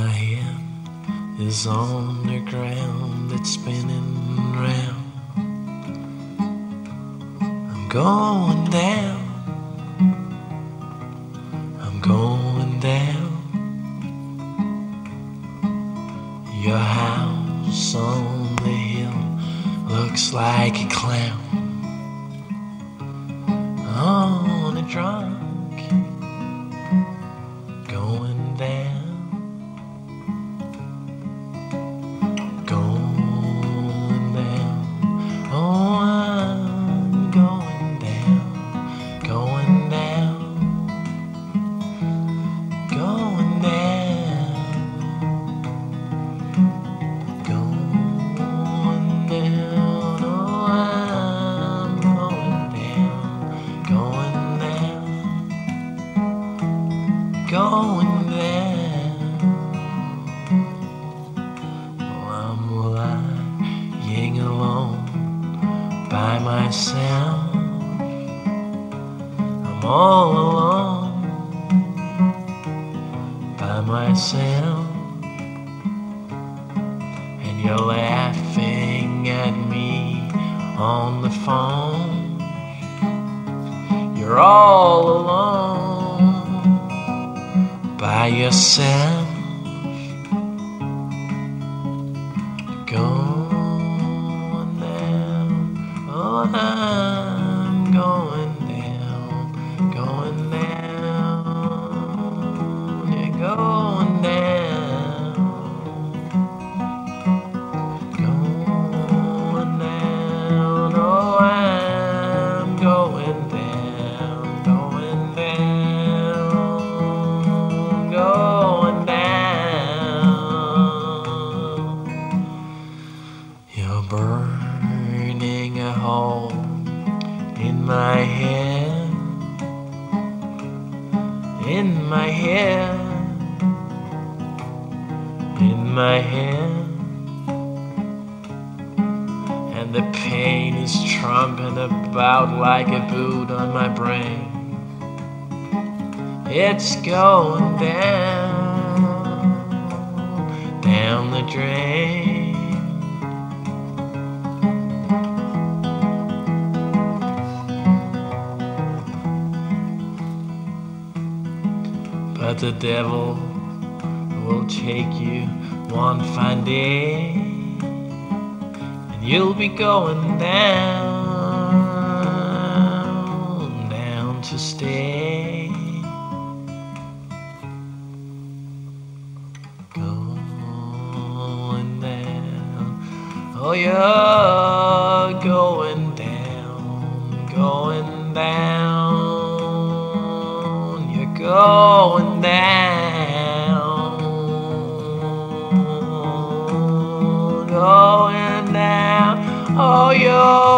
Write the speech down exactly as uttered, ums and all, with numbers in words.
My head is on the ground, it's spinning round. I'm going down, I'm going down. Your house on the hill looks like a clown on a drunk, going down, going down. Oh, I'm going down, going down, going down, going down. Oh, I'm going down, going down, going down. Oh, I'm lying alone by myself. I'm all alone by myself. And you're laughing at me on the phone. You're all alone by yourself. Going down, oh, I'm going down, going down, you're going down, going down, oh, I'm going down, going down, going down. You're burning a hole in my head, in my head, in my head. And the pain is trumping about like a boot on my brain. It's going down, down the drain. But the devil will take you one fine day, and you'll be going down, down to stay. Going down, oh, you're going down, going down. You're going down, going down, oh, you're